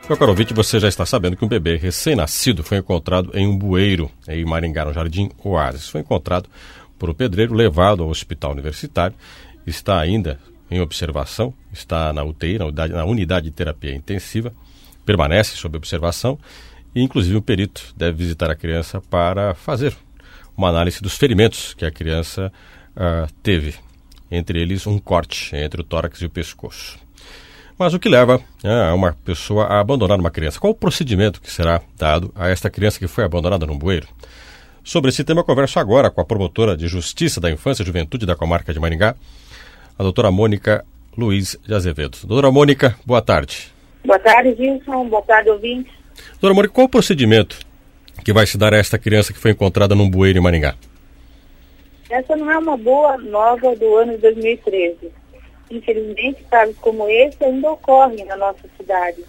Meu caro ouvinte, você já está sabendo que um bebê recém-nascido foi encontrado em um bueiro em Maringá, no Jardim Oásis. Foi encontrado por um pedreiro, levado ao hospital universitário, está ainda em observação, está na UTI, na unidade de terapia intensiva, permanece sob observação e, inclusive, o perito deve visitar a criança para fazer uma análise dos ferimentos que a criança teve, entre eles um corte entre o tórax e o pescoço. Mas o que leva uma pessoa a abandonar uma criança? Qual o procedimento que será dado a esta criança que foi abandonada num bueiro? Sobre esse tema, eu converso agora com a promotora de Justiça da Infância e Juventude da Comarca de Maringá, a doutora Mônica Luiz de Azevedo. Doutora Mônica, boa tarde. Boa tarde, Gilson. Boa tarde, ouvintes. Doutora Mônica, qual o procedimento que vai se dar a esta criança que foi encontrada num bueiro em Maringá? Essa não é uma boa nova do ano de 2013. Infelizmente, casos como esse ainda ocorrem na nossa cidade.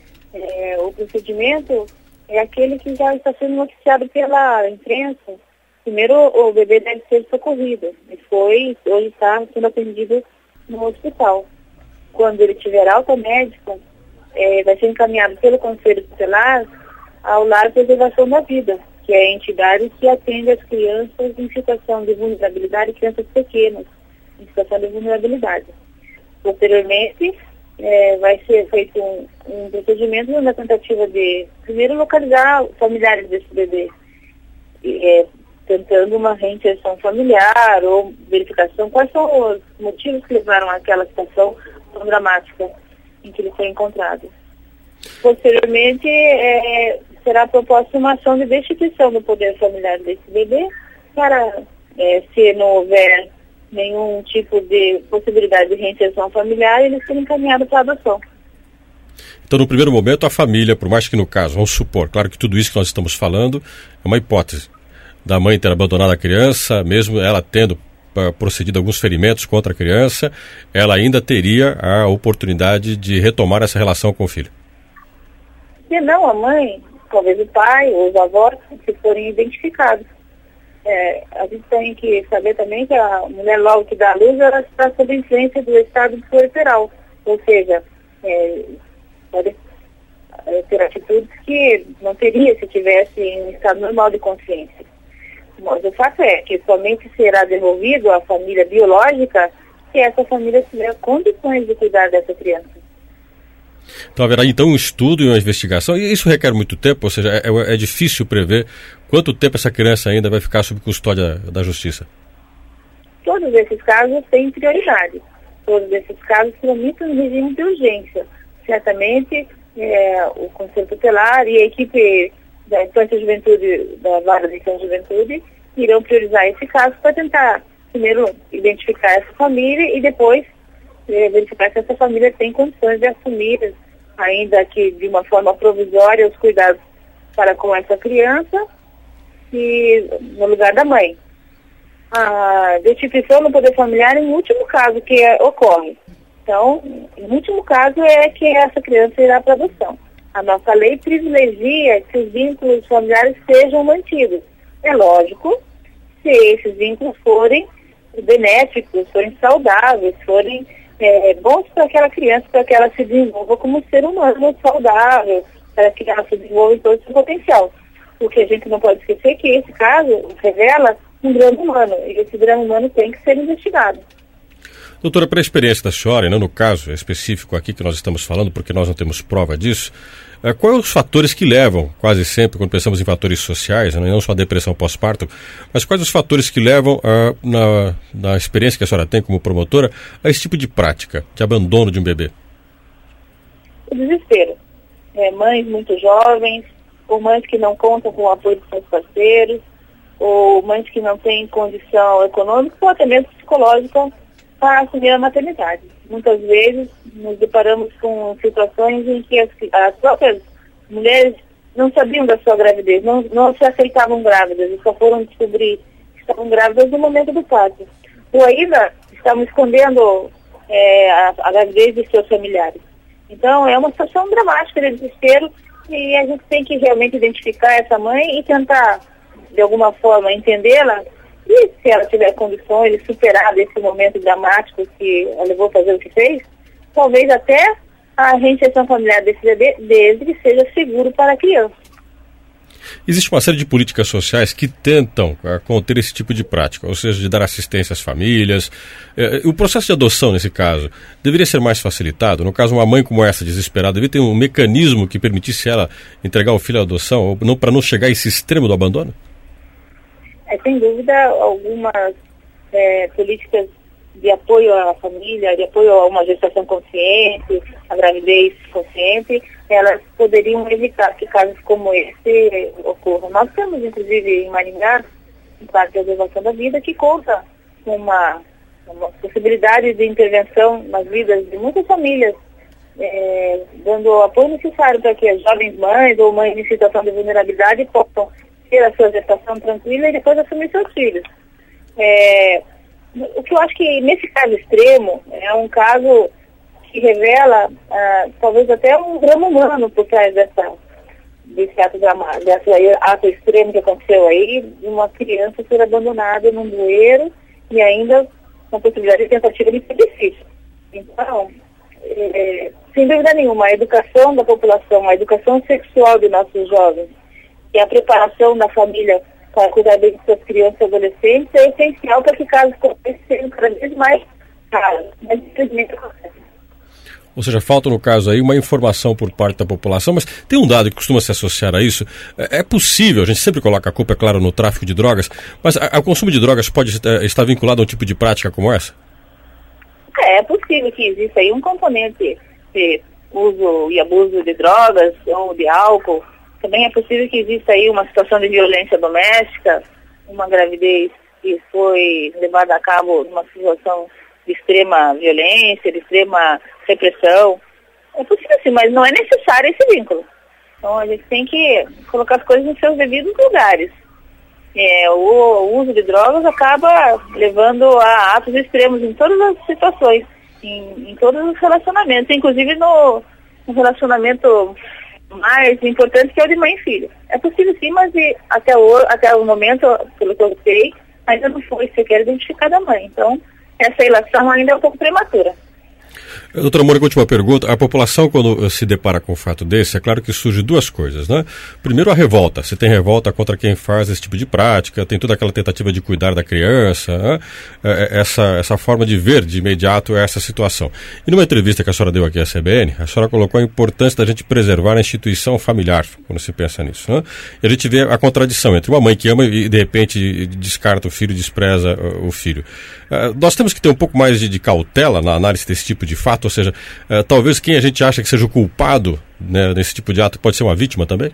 O procedimento é aquele que já está sendo noticiado pela imprensa. Primeiro, o bebê deve ser socorrido. Hoje está sendo atendido no hospital. Quando ele tiver alta médica, vai ser encaminhado pelo Conselho Tutelar ao Lar de Preservação da Vida, que é a entidade que atende as crianças em situação de vulnerabilidade, crianças pequenas em situação de vulnerabilidade. Posteriormente, vai ser feito um procedimento na tentativa de, primeiro, localizar os familiares desse bebê, tentando uma reinserção familiar ou verificação quais são os motivos que levaram àquela situação tão dramática em que ele foi encontrado. Posteriormente, será proposta uma ação de destituição do poder familiar desse bebê para, se não houver nenhum tipo de possibilidade de reinserção familiar, ele ser encaminhado para adoção. Então, no primeiro momento, a família, por mais que no caso, vamos supor, claro que tudo isso que nós estamos falando é uma hipótese, da mãe ter abandonado a criança, mesmo ela tendo procedido alguns ferimentos contra a criança, ela ainda teria a oportunidade de retomar essa relação com o filho. Se não, a mãe, talvez o pai ou os avós, se forem identificados. A gente tem que saber também que a mulher logo que dá à luz, ela está sob influência do estado puerperal, ou seja, pode ter atitudes que não teria se tivesse em um estado normal de consciência. Mas o fato é que somente será devolvido à família biológica se essa família tiver condições de cuidar dessa criança. Então haverá então um estudo e uma investigação, e isso requer muito tempo, ou seja, é difícil prever quanto tempo essa criança ainda vai ficar sob custódia da Justiça? Todos esses casos têm prioridade. Todos esses casos tramitam em regime de urgência. Certamente, o Conselho Tutelar e a equipe da Infância e Juventude, da Vara da Infância e Juventude, irão priorizar esse caso para tentar, primeiro, identificar essa família e depois verificar se essa família tem condições de assumir, ainda que de uma forma provisória, os cuidados para com essa criança e no lugar da mãe. A destituição no poder familiar é o último caso que ocorre. Então, o último caso é que essa criança irá para adoção. A nossa lei privilegia que os vínculos familiares sejam mantidos. É lógico, se esses vínculos forem benéficos, forem saudáveis, forem bons para aquela criança, para que ela se desenvolva como ser humano saudável, para que ela se desenvolva em todo o seu potencial. Porque a gente não pode esquecer que esse caso revela um drama humano, e esse drama humano tem que ser investigado. Doutora, para a experiência da senhora, e não no caso específico aqui que nós estamos falando, porque nós não temos prova disso, quais os fatores que levam, quase sempre, quando pensamos em fatores sociais, não só a depressão pós-parto, mas quais os fatores que levam, na experiência que a senhora tem como promotora, a esse tipo de prática, de abandono de um bebê? O desespero. Mães muito jovens, ou mães que não contam com o apoio dos seus parceiros, ou mães que não têm condição econômica ou até mesmo psicológica para assumir a maternidade. Muitas vezes nos deparamos com situações em que as próprias mulheres não sabiam da sua gravidez, não se aceitavam grávidas e só foram descobrir que estavam grávidas no momento do parto. Ou ainda estavam escondendo a gravidez de seus familiares. Então é uma situação dramática de desespero e a gente tem que realmente identificar essa mãe e tentar, de alguma forma, entendê-la. E se ela tiver condições de superar esse momento dramático que a levou a fazer o que fez, talvez até a reinserção familiar desse bebê, desde que seja seguro para a criança. Existe uma série de políticas sociais que tentam conter esse tipo de prática, ou seja, de dar assistência às famílias. O processo de adoção, nesse caso, deveria ser mais facilitado? No caso, uma mãe como essa, desesperada, deveria ter um mecanismo que permitisse ela entregar o filho à adoção, para não chegar a esse extremo do abandono? Sem dúvida, algumas políticas de apoio à família, de apoio a uma gestação consciente, a gravidez consciente, elas poderiam evitar que casos como esse ocorram. Nós temos, inclusive, em Maringá, um parque de observação da vida, que conta uma possibilidade de intervenção nas vidas de muitas famílias, dando o apoio necessário para que as jovens mães ou mães em situação de vulnerabilidade possam ter a sua gestação tranquila e depois assumir seus filhos. O que eu acho que nesse caso extremo é um caso que revela talvez até um drama humano por trás desse ato extremo que aconteceu aí, de uma criança ser abandonada num bueiro e ainda com a possibilidade de tentativa de feminicídio. Então, sem dúvida nenhuma, a educação da população, a educação sexual de nossos jovens e a preparação da família para cuidar bem de suas crianças e adolescentes é essencial para que casos como esse sejam cada vez mais raros, mas infelizmente acontece. Ou seja, falta no caso aí uma informação por parte da população, mas tem um dado que costuma se associar a isso. É possível, a gente sempre coloca a culpa, é claro, no tráfico de drogas, mas o consumo de drogas pode estar vinculado a um tipo de prática como essa? É possível que exista aí um componente de uso e abuso de drogas ou de álcool. Também é possível que exista aí uma situação de violência doméstica, uma gravidez que foi levada a cabo numa situação de extrema violência, de extrema repressão. É possível sim, mas não é necessário esse vínculo. Então a gente tem que colocar as coisas nos seus devidos lugares. O uso de drogas acaba levando a atos extremos em todas as situações, em todos os relacionamentos, inclusive no relacionamento mais importante, que é o de mãe e filho. É possível sim, mas até o momento, pelo que eu sei, ainda não foi sequer identificada a mãe. Então, essa relação ainda é um pouco prematura. Doutora Mônica, última pergunta. A população, quando se depara com um fato desse, é claro que surge duas coisas, né? Primeiro, a revolta. Você tem revolta contra quem faz esse tipo de prática, tem toda aquela tentativa de cuidar da criança, né? Essa forma de ver de imediato essa situação. E numa entrevista que a senhora deu aqui à CBN, a senhora colocou a importância da gente preservar a instituição familiar, quando se pensa nisso, né? E a gente vê a contradição entre uma mãe que ama e, de repente, descarta o filho, despreza o filho. Nós temos que ter um pouco mais de cautela na análise desse tipo de fato, ou seja, talvez quem a gente acha que seja o culpado, né, nesse tipo de ato pode ser uma vítima também?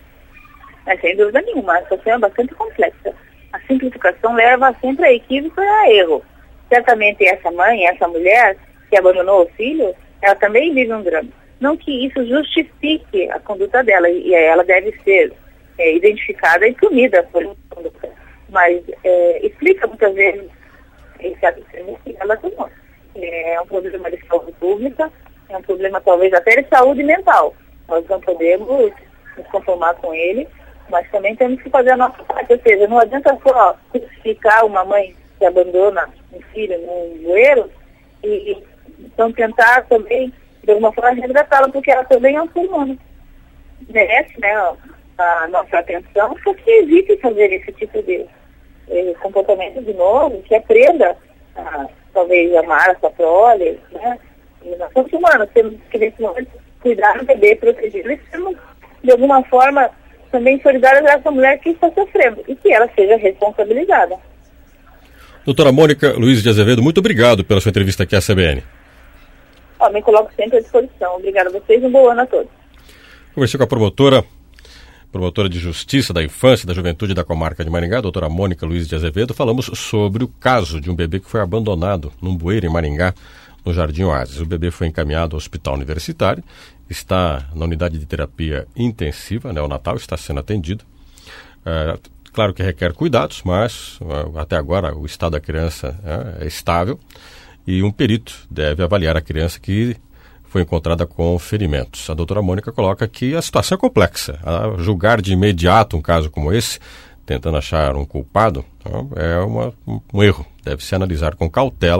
Sem dúvida nenhuma, a situação é bastante complexa. A simplificação leva sempre a equívoco e a erro. Certamente essa mãe, essa mulher que abandonou o filho, ela também vive um drama. Não que isso justifique a conduta dela, e ela deve ser identificada e punida por essa conduta. Mas explica muitas vezes esse ato que ela tomou. É um problema de saúde pública, é um problema talvez até de saúde mental. Nós não podemos nos conformar com ele, mas também temos que fazer a nossa parte. Ou seja, não adianta só crucificar uma mãe que abandona um filho num bueiro e então tentar também, de alguma forma, resgatá-la, porque ela também é um ser humano. Merece, né, a nossa atenção, para que evite fazer esse tipo de comportamento de novo, que aprenda a talvez amar a sua prole, né? E nós somos humanos, temos que nesse momento cuidar do bebê, protegê-lo, e temos, de alguma forma, também solidários a essa mulher que está sofrendo e que ela seja responsabilizada. Doutora Mônica Luiz de Azevedo, muito obrigado pela sua entrevista aqui à CBN. Me coloco sempre à disposição. Obrigada a vocês e um bom ano a todos. Conversei com a promotora de Justiça da Infância e da Juventude da Comarca de Maringá, doutora Mônica Luiz de Azevedo. Falamos sobre o caso de um bebê que foi abandonado num bueiro em Maringá, no Jardim Oásis. O bebê foi encaminhado ao hospital universitário, está na unidade de terapia intensiva, neonatal, está sendo atendido. Claro que requer cuidados, mas até agora o estado da criança é estável e um perito deve avaliar a criança que foi encontrada com ferimentos. A doutora Mônica coloca que a situação é complexa. A julgar de imediato um caso como esse, tentando achar um culpado, é um erro. Deve-se analisar com cautela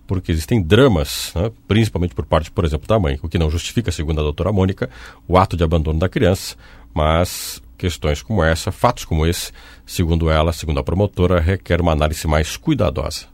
porque existem dramas, né, principalmente por parte, por exemplo, da mãe, o que não justifica, segundo a doutora Mônica, o ato de abandono da criança, mas questões como essa, fatos como esse, segundo ela, segundo a promotora, requer uma análise mais cuidadosa.